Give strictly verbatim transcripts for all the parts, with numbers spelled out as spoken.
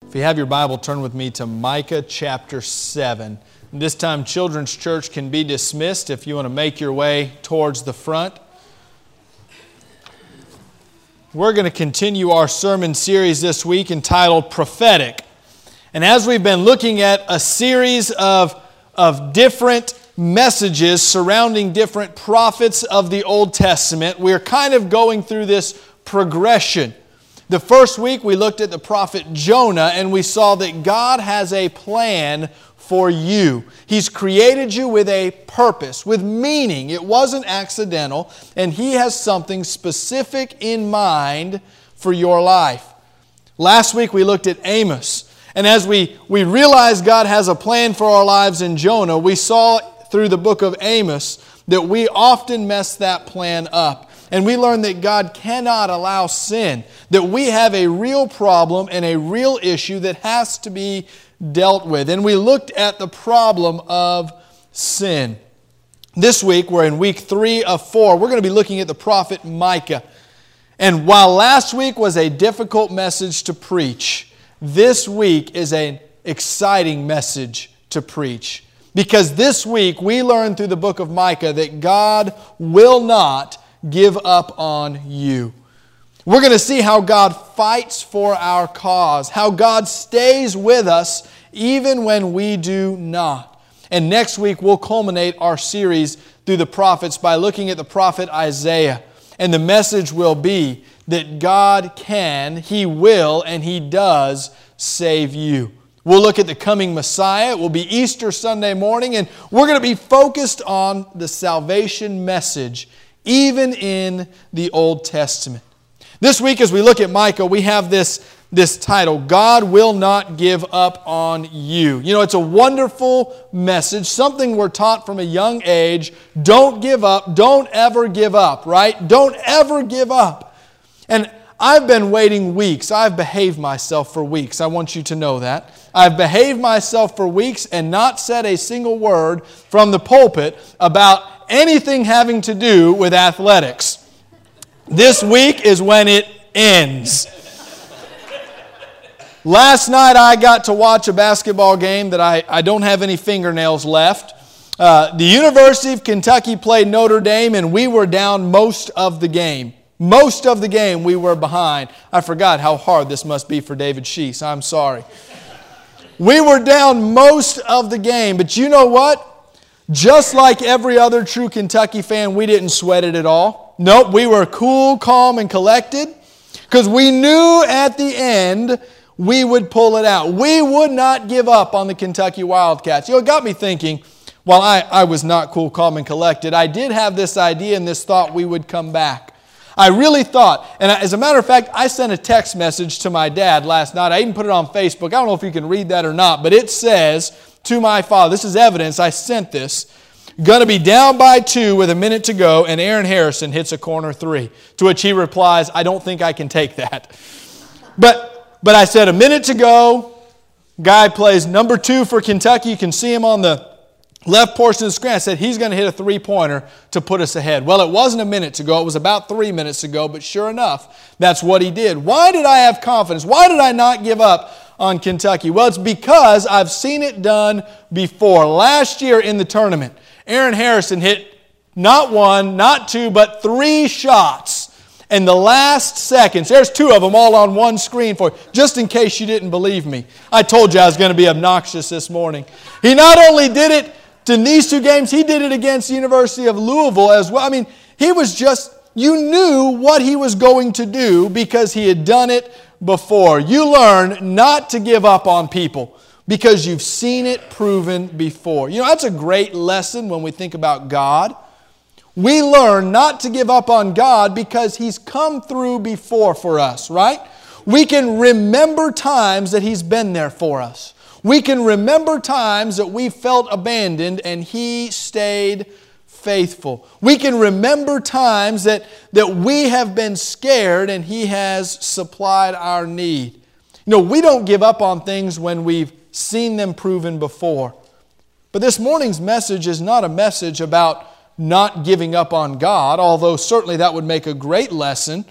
If you have your Bible, turn with me to Micah chapter seven. This time, Children's Church can be dismissed if you want to make your way towards the front. We're going to continue our sermon series this week entitled Prophetic. And as we've been looking at a series of, of different messages surrounding different prophets of the Old Testament, we're kind of going through this progression. The first week we looked at the prophet Jonah and we saw that God has a plan for you. He's created you with a purpose, with meaning. It wasn't accidental, and He has something specific in mind for your life. Last week we looked at Amos, and as we, we realized God has a plan for our lives in Jonah, we saw through the book of Amos that we often mess that plan up. And we learned that God cannot allow sin, that we have a real problem and a real issue that has to be dealt with. And we looked at the problem of sin. This week, we're in week three of four. We're going to be looking at the prophet Micah. And while last week was a difficult message to preach, this week is an exciting message to preach. Because this week, we learned through the book of Micah that God will not give up on you. We're going to see how God fights for our cause, how God stays with us even when we do not. And next week we'll culminate our series through the prophets by looking at the prophet Isaiah. And the message will be that God can, He will, and He does save you. We'll look at the coming Messiah. It will be Easter Sunday morning, and we're going to be focused on the salvation message even in the Old Testament. This week as we look at Micah, we have this, this title, God Will Not Give Up on You. You know, it's a wonderful message, something we're taught from a young age. Don't give up. Don't ever give up, right? Don't ever give up. And I've been waiting weeks. I've behaved myself for weeks. I want you to know that. I've behaved myself for weeks and not said a single word from the pulpit about anything having to do with athletics. This week is when it ends. Last night I got to watch a basketball game that I, I don't have any fingernails left. Uh, the University of Kentucky played Notre Dame and we were down most of the game. Most of the game we were behind. I forgot how hard this must be for David Sheese. I'm sorry. We were down most of the game, but you know what? Just like every other true Kentucky fan, we didn't sweat it at all. Nope, we were cool, calm, and collected because we knew at the end we would pull it out. We would not give up on the Kentucky Wildcats. You know, it got me thinking, while I, I was not cool, calm, and collected, I did have this idea and this thought we would come back. I really thought, and as a matter of fact, I sent a text message to my dad last night. I even put it on Facebook. I don't know if you can read that or not, but it says, to my father, this is evidence, I sent this, going to be down by two with a minute to go, and Aaron Harrison hits a corner three. To which he replies, I don't think I can take that. But, but I said a minute to go, guy plays number two for Kentucky. You can see him on the left portion of the screen. I said he's going to hit a three-pointer to put us ahead. Well, it wasn't a minute to go. It was about three minutes ago, but sure enough, that's what he did. Why did I have confidence? Why did I not give up on Kentucky? Well, it's because I've seen it done before. Last year in the tournament, Aaron Harrison hit not one, not two, but three shots. In the last seconds, there's two of them all on one screen for you, just in case you didn't believe me. I told you I was going to be obnoxious this morning. He not only did it in these two games, he did it against the University of Louisville as well. I mean, he was just, you knew what he was going to do because he had done it before. You learn not to give up on people because you've seen it proven before. You know, that's a great lesson when we think about God. We learn not to give up on God because He's come through before for us, right? We can remember times that He's been there for us. We can remember times that we felt abandoned and He stayed faithful. We can remember times that, that we have been scared and He has supplied our need. You know, we don't give up on things when we've seen them proven before. But this morning's message is not a message about not giving up on God, although certainly that would make a great lesson.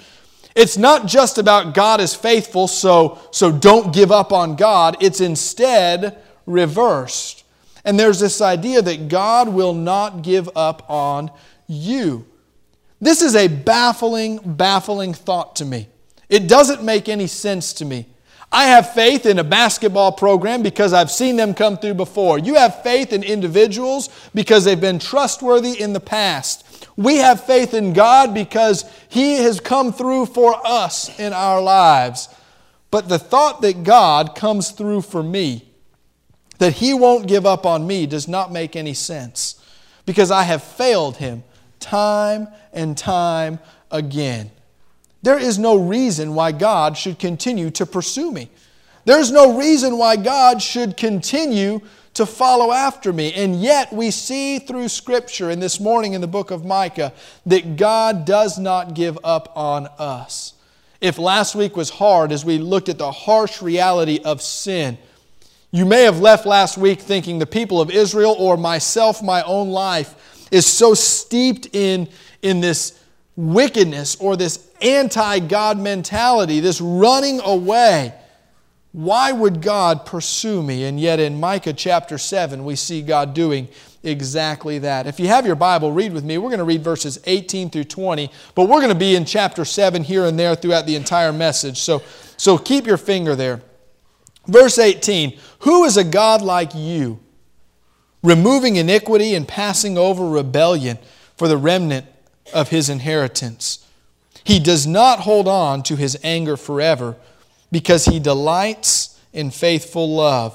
It's not just about God is faithful, so, so don't give up on God. It's instead reversed. And there's this idea that God will not give up on you. This is a baffling, baffling thought to me. It doesn't make any sense to me. I have faith in a basketball program because I've seen them come through before. You have faith in individuals because they've been trustworthy in the past. We have faith in God because He has come through for us in our lives. But the thought that God comes through for me, that He won't give up on me, does not make any sense, because I have failed Him time and time again. There is no reason why God should continue to pursue me. There's no reason why God should continue to follow after me. And yet we see through Scripture, and this morning in the book of Micah, that God does not give up on us. If last week was hard as we looked at the harsh reality of sin, you may have left last week thinking the people of Israel or myself, my own life, is so steeped in, in this wickedness or this anti-God mentality, this running away. Why would God pursue me? And yet in Micah chapter seven, we see God doing exactly that. If you have your Bible, read with me. We're going to read verses eighteen through twenty, but we're going to be in chapter seven here and there throughout the entire message. So, so keep your finger there. Verse eighteen, who is a God like you, removing iniquity and passing over rebellion for the remnant of His inheritance? He does not hold on to His anger forever, because He delights in faithful love.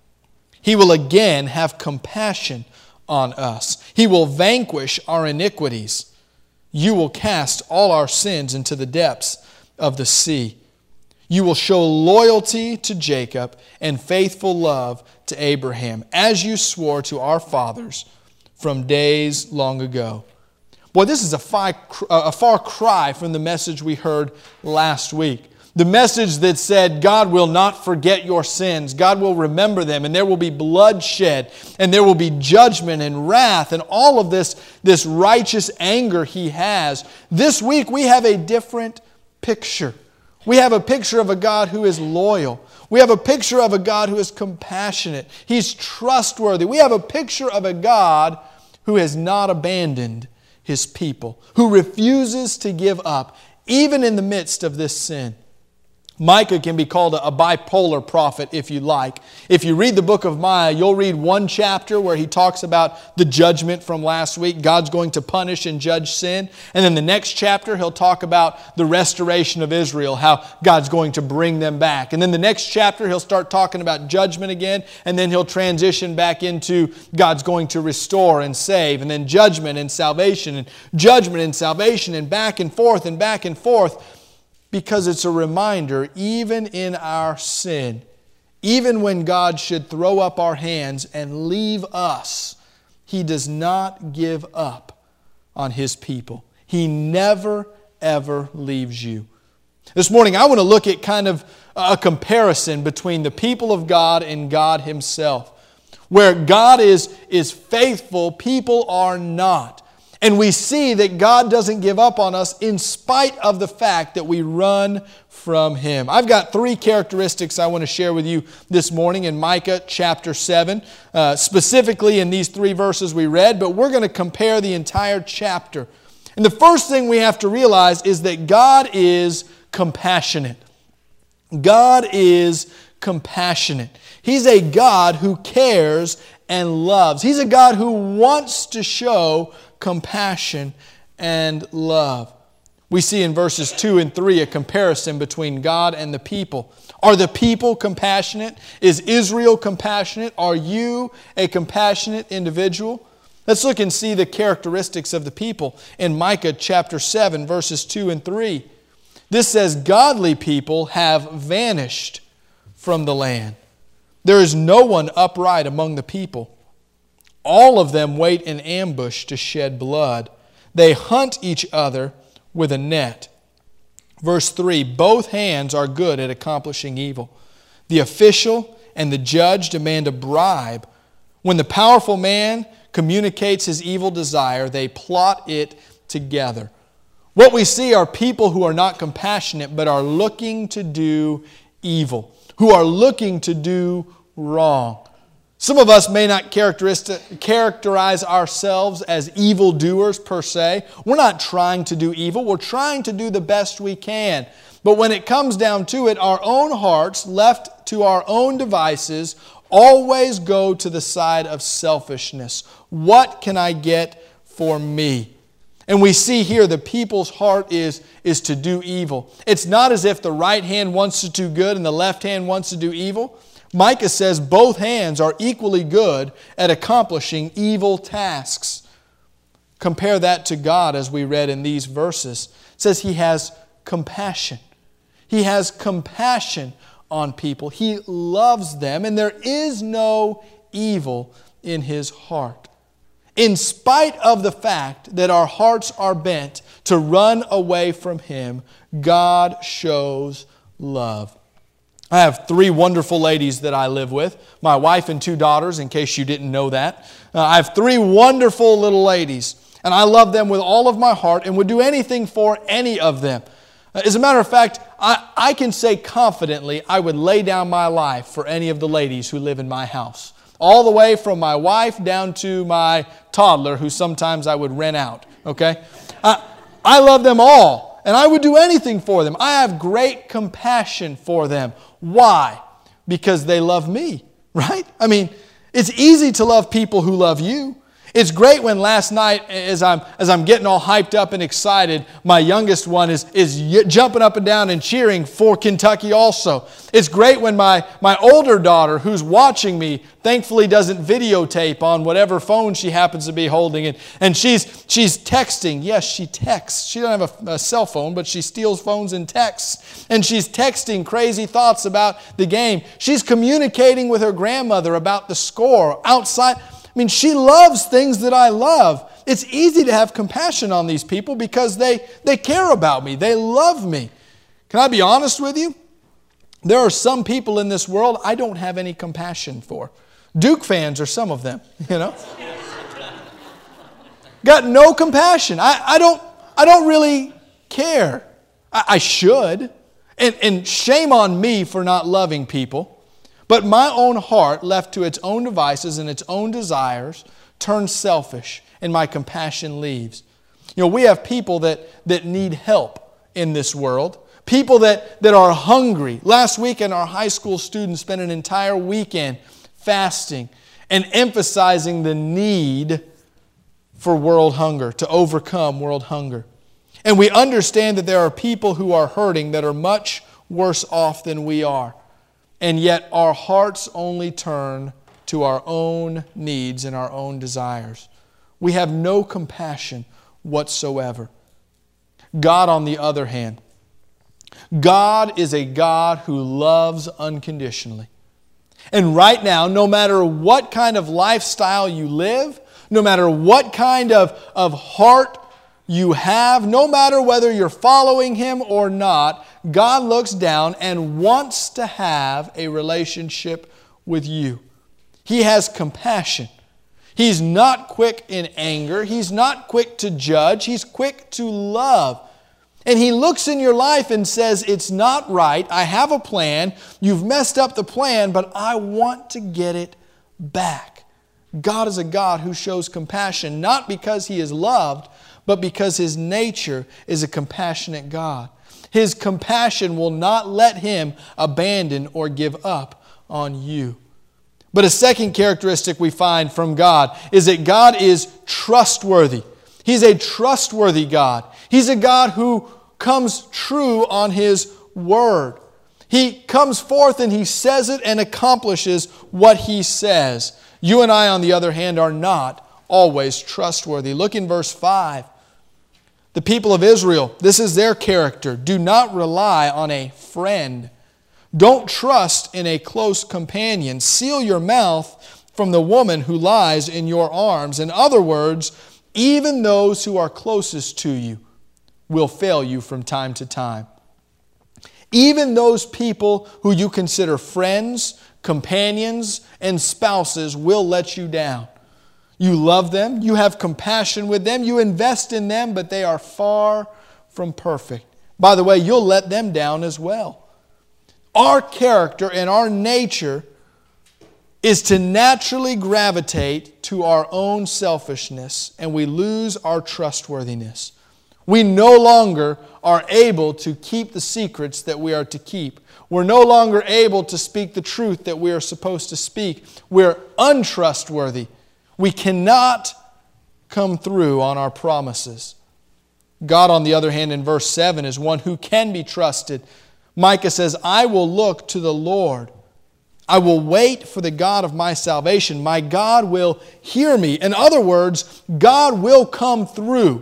He will again have compassion on us. He will vanquish our iniquities. You will cast all our sins into the depths of the sea. You will show loyalty to Jacob and faithful love to Abraham, as you swore to our fathers from days long ago. Boy, this is a far, a far cry from the message we heard last week. The message that said God will not forget your sins. God will remember them, and there will be bloodshed, and there will be judgment and wrath, and all of this, this righteous anger He has. This week we have a different picture. We have a picture of a God who is loyal. We have a picture of a God who is compassionate. He's trustworthy. We have a picture of a God who has not abandoned His people, who refuses to give up, even in the midst of this sin. Micah can be called a bipolar prophet, if you like. If you read the book of Micah, you'll read one chapter where he talks about the judgment from last week. God's going to punish and judge sin. And then the next chapter, he'll talk about the restoration of Israel, how God's going to bring them back. And then the next chapter, he'll start talking about judgment again. And then he'll transition back into God's going to restore and save. And then judgment and salvation, and judgment and salvation, and back and forth and back and forth. Because it's a reminder, even in our sin, even when God should throw up our hands and leave us, He does not give up on His people. He never, ever leaves you. This morning, I want to look at kind of a comparison between the people of God and God Himself. Where God is, is faithful, people are not. And we see that God doesn't give up on us in spite of the fact that we run from Him. I've got three characteristics I want to share with you this morning in Micah chapter seven, uh, specifically in these three verses we read, but we're going to compare the entire chapter. And the first thing we have to realize is that God is compassionate. God is compassionate. He's a God who cares and loves. He's a God who wants to show compassion and love. We see in verses two and three a comparison between God and the people. Are the people compassionate? Is Israel compassionate? Are you a compassionate individual? Let's look and see the characteristics of the people in Micah chapter seven, verses two and three. This says, godly people have vanished from the land. There is no one upright among the people. All of them wait in ambush to shed blood. They hunt each other with a net. Verse three, both hands are good at accomplishing evil. The official and the judge demand a bribe. When the powerful man communicates his evil desire, they plot it together. What we see are people who are not compassionate but are looking to do evil, who are looking to do wrong. Some of us may not characterize ourselves as evildoers per se. We're not trying to do evil. We're trying to do the best we can. But when it comes down to it, our own hearts, left to our own devices, always go to the side of selfishness. What can I get for me? And we see here the people's heart is, is to do evil. It's not as if the right hand wants to do good and the left hand wants to do evil. Micah says both hands are equally good at accomplishing evil tasks. Compare that to God as we read in these verses. It says He has compassion. He has compassion on people. He loves them, and there is no evil in His heart. In spite of the fact that our hearts are bent to run away from Him, God shows love. I have three wonderful ladies that I live with. My wife and two daughters, in case you didn't know that. Uh, I have three wonderful little ladies, and I love them with all of my heart and would do anything for any of them. Uh, as a matter of fact, I, I can say confidently I would lay down my life for any of the ladies who live in my house. All the way from my wife down to my toddler, who sometimes I would rent out. Okay? I, I love them all, and I would do anything for them. I have great compassion for them. Why? Because they love me, right? I mean, it's easy to love people who love you. It's great when last night, as I'm as I'm getting all hyped up and excited, my youngest one is, is jumping up and down and cheering for Kentucky also. It's great when my, my older daughter, who's watching me, thankfully doesn't videotape on whatever phone she happens to be holding. And, and she's, she's texting. Yes, she texts. She doesn't have a, a cell phone, but she steals phones and texts. And she's texting crazy thoughts about the game. She's communicating with her grandmother about the score outside. I mean, she loves things that I love. It's easy to have compassion on these people because they, they care about me. They love me. Can I be honest with you? There are some people in this world I don't have any compassion for. Duke fans are some of them, you know. Got no compassion. I, I, don't, I don't really care. I, I should. And, and shame on me for not loving people. But my own heart, left to its own devices and its own desires, turns selfish, and my compassion leaves. You know, we have people that, that need help in this world. People that, that are hungry. Last weekend, our high school students spent an entire weekend fasting and emphasizing the need for world hunger, to overcome world hunger. And we understand that there are people who are hurting that are much worse off than we are. And yet our hearts only turn to our own needs and our own desires. We have no compassion whatsoever. God, on the other hand, God is a God who loves unconditionally. And right now, no matter what kind of lifestyle you live, no matter what kind of, of heart you have, no matter whether you're following Him or not, God looks down and wants to have a relationship with you. He has compassion. He's not quick in anger. He's not quick to judge. He's quick to love. And He looks in your life and says, it's not right. I have a plan. You've messed up the plan, but I want to get it back. God is a God who shows compassion, not because He is loved, but because His nature is a compassionate God. His compassion will not let Him abandon or give up on you. But a second characteristic we find from God is that God is trustworthy. He's a trustworthy God. He's a God who comes true on His word. He comes forth and He says it and accomplishes what He says. You and I, on the other hand, are not always trustworthy. Look in verse five. The people of Israel, this is their character. Do not rely on a friend. Don't trust in a close companion. Seal your mouth from the woman who lies in your arms. In other words, even those who are closest to you will fail you from time to time. Even those people who you consider friends, companions, and spouses will let you down. You love them, you have compassion with them, you invest in them, but they are far from perfect. By the way, you'll let them down as well. Our character and our nature is to naturally gravitate to our own selfishness, and we lose our trustworthiness. We no longer are able to keep the secrets that we are to keep. We're no longer able to speak the truth that we are supposed to speak. We're untrustworthy. We cannot come through on our promises. God, on the other hand, in verse seven, is one who can be trusted. Micah says, I will look to the Lord. I will wait for the God of my salvation. My God will hear me. In other words, God will come through.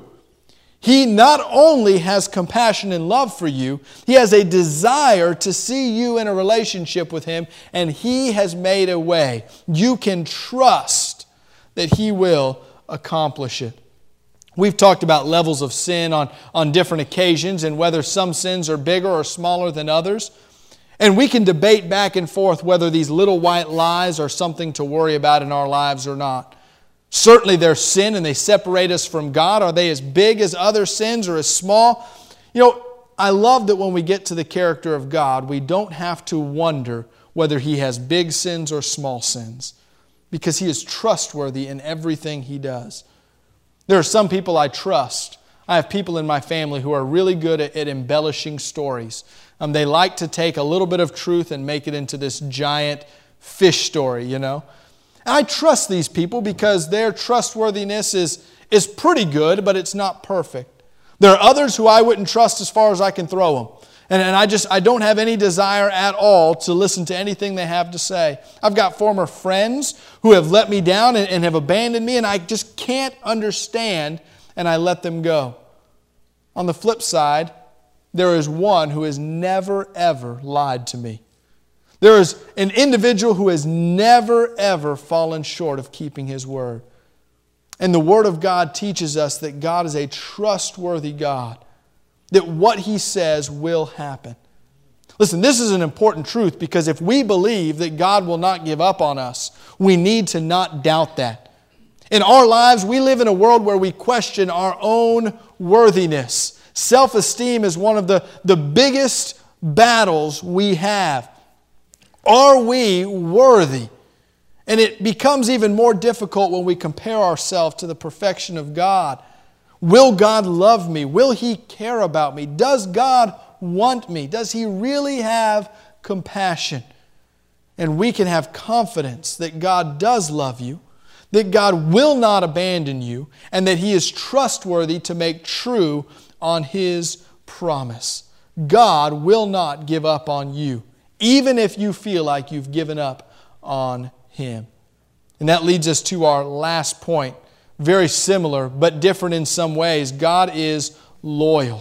He not only has compassion and love for you, He has a desire to see you in a relationship with Him, and He has made a way. You can trust that He will accomplish it. We've talked about levels of sin on, on different occasions and whether some sins are bigger or smaller than others. And we can debate back and forth whether these little white lies are something to worry about in our lives or not. Certainly they're sin and they separate us from God. Are they as big as other sins or as small? You know, I love that when we get to the character of God, we don't have to wonder whether He has big sins or small sins, because He is trustworthy in everything He does. There are some people I trust. I have people in my family who are really good at, at embellishing stories. Um, they like to take a little bit of truth and make it into this giant fish story, you know. And I trust these people because their trustworthiness is, is pretty good, but it's not perfect. There are others who I wouldn't trust as far as I can throw them. And, and I just I don't have any desire at all to listen to anything they have to say. I've got former friends who have let me down and, and have abandoned me, and I just can't understand, and I let them go. On the flip side, there is one who has never, ever lied to me. There is an individual who has never, ever fallen short of keeping his word. And the Word of God teaches us that God is a trustworthy God, that what He says will happen. Listen, this is an important truth, because if we believe that God will not give up on us, we need to not doubt that. In our lives, we live in a world where we question our own worthiness. Self-esteem is one of the, the biggest battles we have. Are we worthy? And it becomes even more difficult when we compare ourselves to the perfection of God. Will God love me? Will He care about me? Does God want me? Does He really have compassion? And we can have confidence that God does love you, that God will not abandon you, and that He is trustworthy to make true on His promise. God will not give up on you, even if you feel like you've given up on Him. And that leads us to our last point. Very similar, but different in some ways. God is loyal.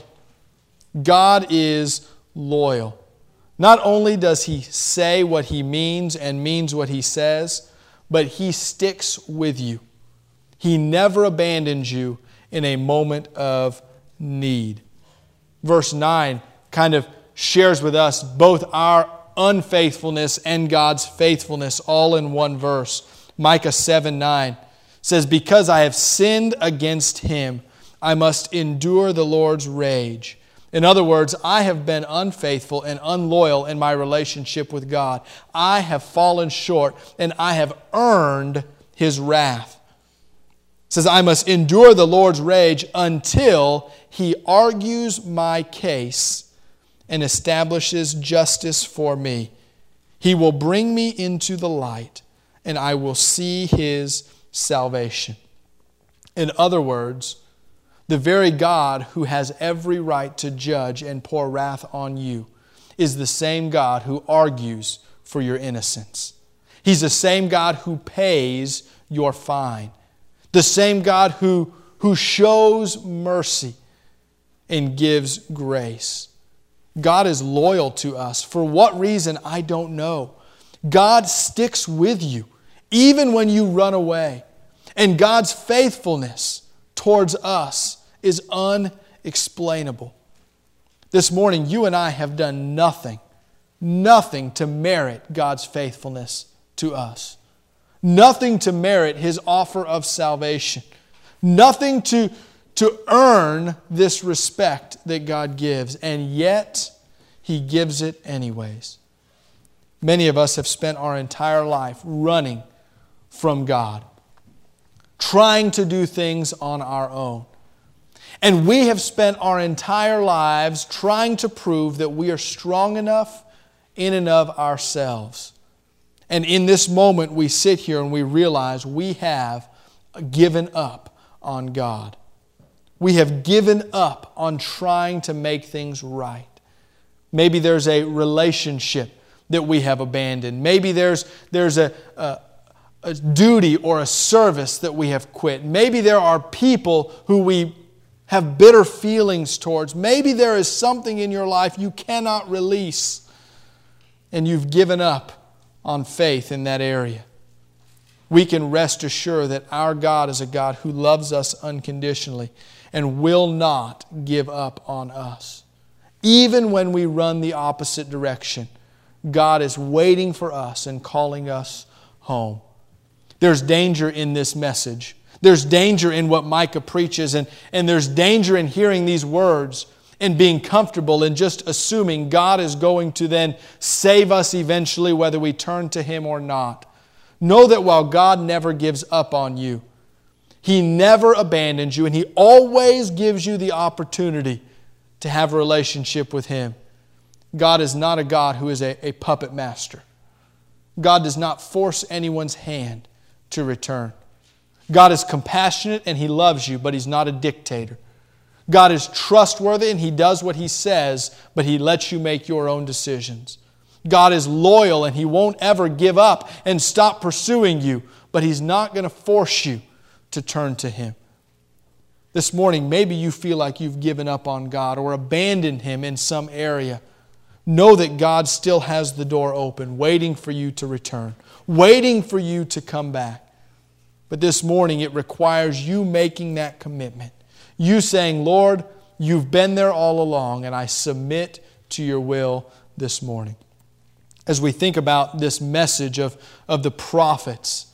God is loyal. Not only does He say what He means and means what He says, but He sticks with you. He never abandons you in a moment of need. Verse nine kind of shares with us both our unfaithfulness and God's faithfulness all in one verse. Micah seven nine says, because I have sinned against Him, I must endure the Lord's rage. In other words, I have been unfaithful and unloyal in my relationship with God. I have fallen short and I have earned His wrath. It says, I must endure the Lord's rage until He argues my case and establishes justice for me. He will bring me into the light, and I will see His salvation. In other words, the very God who has every right to judge and pour wrath on you is the same God who argues for your innocence. He's the same God who pays your fine. The same God who, who shows mercy and gives grace. God is loyal to us. For what reason, I don't know. God sticks with you, even when you run away. And God's faithfulness towards us is unexplainable. This morning, you and I have done nothing, nothing to merit God's faithfulness to us. Nothing to merit His offer of salvation. Nothing to, to earn this respect that God gives, and yet He gives it anyways. Many of us have spent our entire life running from God, trying to do things on our own. And we have spent our entire lives trying to prove that we are strong enough in and of ourselves. And in this moment, we sit here and we realize we have given up on God. We have given up on trying to make things right. Maybe there's a relationship that we have abandoned. Maybe there's, there's a, a, a duty or a service that we have quit. Maybe there are people who we have bitter feelings towards. Maybe there is something in your life you cannot release, and you've given up on faith in that area. We can rest assured that our God is a God who loves us unconditionally and will not give up on us. Even when we run the opposite direction, God is waiting for us and calling us home. There's danger in this message. There's danger in what Micah preaches, and, and there's danger in hearing these words and being comfortable and just assuming God is going to then save us eventually, whether we turn to Him or not. Know that while God never gives up on you, He never abandons you, and He always gives you the opportunity to have a relationship with Him. God is not a God who is a, a puppet master. God does not force anyone's hand to return. God is compassionate and He loves you, but He's not a dictator. God is trustworthy and He does what He says, but He lets you make your own decisions. God is loyal and He won't ever give up and stop pursuing you, but He's not going to force you to turn to Him. This morning, maybe you feel like you've given up on God or abandoned Him in some area. Know that God still has the door open, waiting for you to return, waiting for you to come back. But this morning, it requires you making that commitment. You saying, Lord, You've been there all along, and I submit to Your will this morning. As we think about this message of, of the prophets,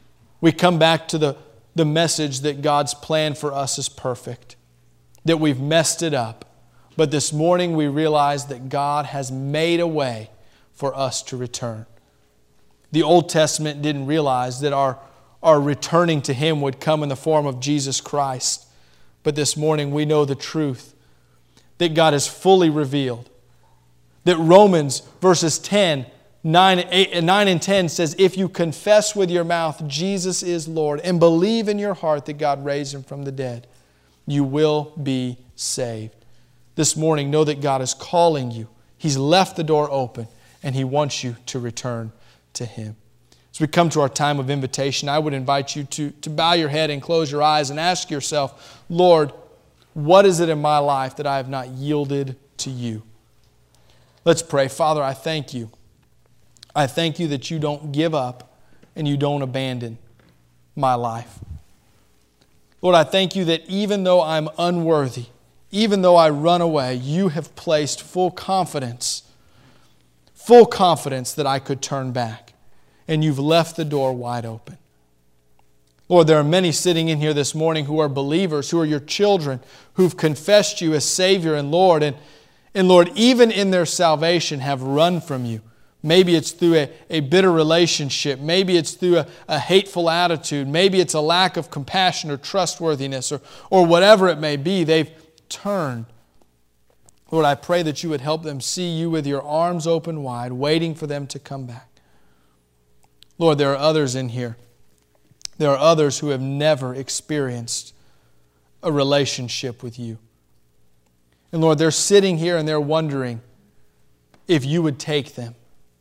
we come back to the, the message that God's plan for us is perfect, that we've messed it up. But this morning we realize that God has made a way for us to return. The Old Testament didn't realize that our, our returning to Him would come in the form of Jesus Christ. But this morning we know the truth, that God has fully revealed. That Romans verses ten, nine, eight, nine and ten says, if you confess with your mouth Jesus is Lord and believe in your heart that God raised Him from the dead, you will be saved. This morning, know that God is calling you. He's left the door open and He wants you to return to Him. As we come to our time of invitation, I would invite you to, to bow your head and close your eyes and ask yourself, Lord, what is it in my life that I have not yielded to You? Let's pray. Father, I thank You. I thank You that You don't give up and You don't abandon my life. Lord, I thank You that even though I'm unworthy, even though I run away, You have placed full confidence, full confidence that I could turn back. And You've left the door wide open. Lord, there are many sitting in here this morning who are believers, who are Your children, who've confessed You as Savior and Lord. And, and Lord, even in their salvation have run from You. Maybe it's through a, a bitter relationship. Maybe it's through a, a hateful attitude. Maybe it's a lack of compassion or trustworthiness or, or whatever it may be. They've turned. Lord, I pray that You would help them see You with Your arms open wide, waiting for them to come back. Lord, there are others in here. There are others who have never experienced a relationship with You. And Lord, they're sitting here and they're wondering if You would take them.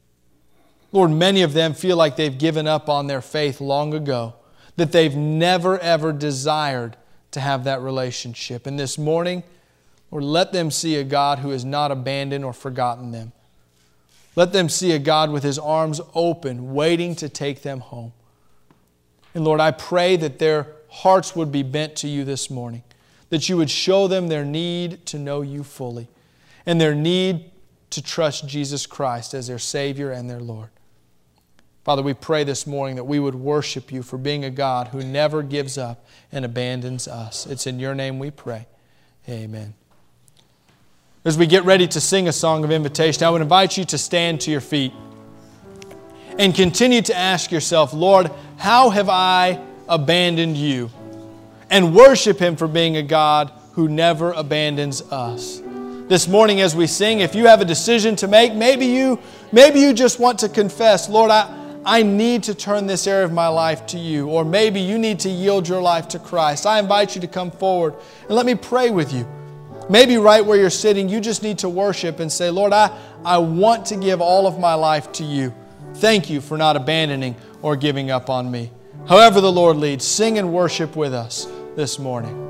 Lord, many of them feel like they've given up on their faith long ago, that they've never ever desired to have that relationship. And this morning, Lord, let them see a God who has not abandoned or forgotten them. Let them see a God with His arms open, waiting to take them home. And Lord, I pray that their hearts would be bent to You this morning, that You would show them their need to know You fully and their need to trust Jesus Christ as their Savior and their Lord. Father, we pray this morning that we would worship You for being a God who never gives up and abandons us. It's in Your name we pray. Amen. As we get ready to sing a song of invitation, I would invite you to stand to your feet and continue to ask yourself, Lord, how have I abandoned You? And worship Him for being a God who never abandons us. This morning as we sing, if you have a decision to make, maybe you, maybe you just want to confess, Lord, I, I need to turn this area of my life to You. Or maybe you need to yield your life to Christ. I invite you to come forward and let me pray with you. Maybe right where you're sitting, you just need to worship and say, Lord, I, I want to give all of my life to You. Thank You for not abandoning or giving up on me. However the Lord leads, sing and worship with us this morning.